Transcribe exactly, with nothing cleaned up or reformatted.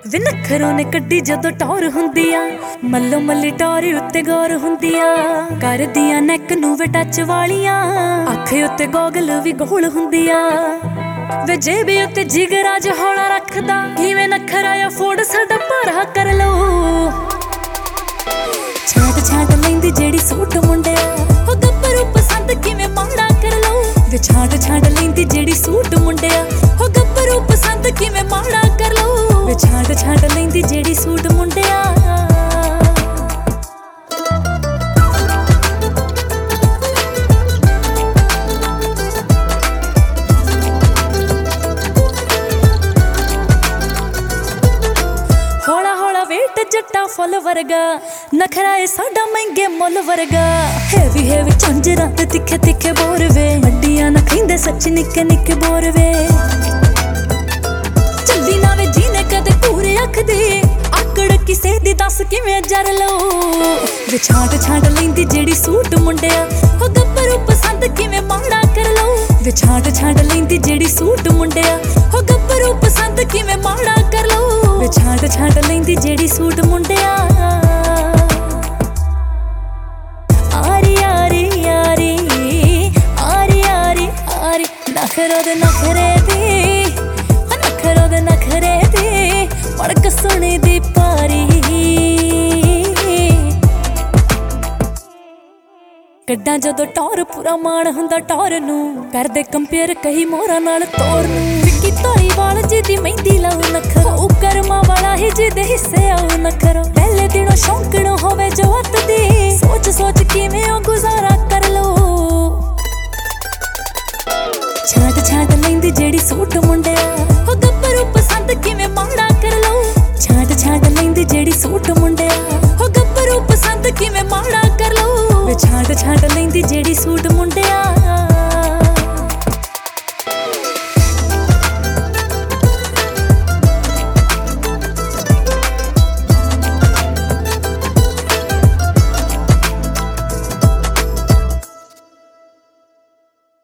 ਵੇ ਨਖਰੋਂ ਨੇ ਕੱਢੀ ਜਦੋਂ ਟੌਰ ਹੁੰਦੀ ਆ, ਮੱਲੋ ਮੱਲੀ ਟੌਰ ਉੱਤੇ ਗੌਰ ਹੁੰਦੀ ਆ, ਕਰਦੀਆਂ ਨੈਕ ਨੂੰ ਵੇ ਟੱਚ ਵਾਲੀਆਂ, ਅੱਖ ਉੱਤੇ ਗੋਗਲ ਵੀ ਗੋਲ ਹੁੰਦੀ ਆ, ਵੇ ਜੇਬੇ ਉੱਤੇ ਜਿਗਰਾ ਜਿਹਾ ਹੌਲਾ ਰੱਖਦਾ, ਕਿਵੇਂ ਨਖਰਾ ਆ ਫੋੜ ਸਾਡਾ ਭਾਰਾ ਕਰ ਲਓ। ਛਾਂਟ ਛਾਂਟ ਲੈਂਦੀ ਜਿਹੜੀ ਸੂਟ ਮੁੰਡਿਆ, ਉਹ ਗੱਭਰੂ ਪਸੰਦ ਕਿਵੇਂ ਮਾੜਾ ਕਰ ਲਓ। ਵੇ ਛਾਂਟ ਛਾਂਟ ਲੈਂਦੀ ਜਿਹੜੀ ਸੂਟ ਮੁੰਡਿਆ, ਉਹ ਗੱਭਰੂ ਪਸੰਦ ਕਿਵੇਂ ਮਾੜਾ ਕਰ ਲਓ। ਵੇ ਛਾਂਟ ਛਾਂਟ ਲੈਂਦੀ ਜਿਹੜੀ ਸੂਟ ਮੁੰਡਿਆ। ਹੌਲਾ ਹੌਲਾ ਵੇਟ ਜੱਟਾ ਫੁੱਲ ਵਰਗਾ, ਨਖਰਾ ਏ ਸਾਡਾ ਮਹਿੰਗੇ ਮੁੱਲ ਵਰਗਾ, ਹੈਵੀ ਹੈਵੀ ਝਾਂਜਰਾਂ ਤੇ ਤਿੱਖੇ ਤਿੱਖੇ ਬੋਰ ਵੇ, ਵੱਡੀਆਂ ਨਾ ਕਹਿੰਦੇ ਸੱਚ ਨਿੱਕੇ ਨਿੱਕੇ ਬੋਰ ਵੇ, ਚੱਲੀ ਨਾ ਵੇ ਜੀਨੇ ਕਦੇ ਪੂਰੇ ਅੱਖ ਦੇ, ਆਕੜ ਕਿਸੇ ਦੀ ਦੱਸ ਕਿਵੇਂ ਜਰ ਲਓ। ਵੇ ਛਾਂਟ ਛਾਂਟ ਲੈਂਦੀ ਜਿਹੜੀ ਸੂਟ ਮੁੰਡਿਆ, ਉਹ ਗੱਭਰੂ ਪਸੰਦ ਕਿਵੇਂ ਮਾੜਾ ਕਰ ਲਓ। ਵੇ ਛਾਂਟ ਛਾਂਟ ਲੈਂਦੀ ਜਿਹੜੀ ਸੂਟ ਮੁੰਡਿਆ, ਉਹ ਗੱਭਰੂ ਪਸੰਦ ਕਿਵੇਂ ਮਾੜਾ ਕਰ ਲਓ। ਵੇ ਛਾਂਟ ਛਾਂਟ ਲੈਂਦੀ ਜਿਹੜੀ ਸੂਟ ਮੁੰਡਿਆ। ਆਰੀ ਆਰੀ ਆਰੀ ਆਰੀ ਆਰੀ ਆਰੀ ਨਖਰੋ ਦੇ ਨਖਰੇ ਦੀ, ਨਖਰੋ ਦੇ ਨਖਰੇ ਦੀ ਮੜਕ ਸੁਣੀ ਦੀ ਪਾਰੀ, ਕੱਢਾਂ ਜਦੋਂ ਟੌਰ ਪੂਰਾ ਮਾਣ ਹੁੰਦਾ ਟੌਰ ਨੂੰ, ਕਰਦੇ ਕੰਪੇਅਰ ਕਹੀ ਮੋਹਰਾਂ ਨਾਲ ਤੋਰ ਨੂੰ। ਵਿੱਕੀ ਧਾਰੀਵਾਲ ਜਿਹਦੀ ਮਹਿੰਦੀ ਲਾਉ ਨਖਰਾ, ਉਹ ਕਰਮਾਂ ਵਾਲਾ ਹੀ ਜਿਹਦੇ ਹਿੱਸੇ ਆਉ ਨਖਰਾ।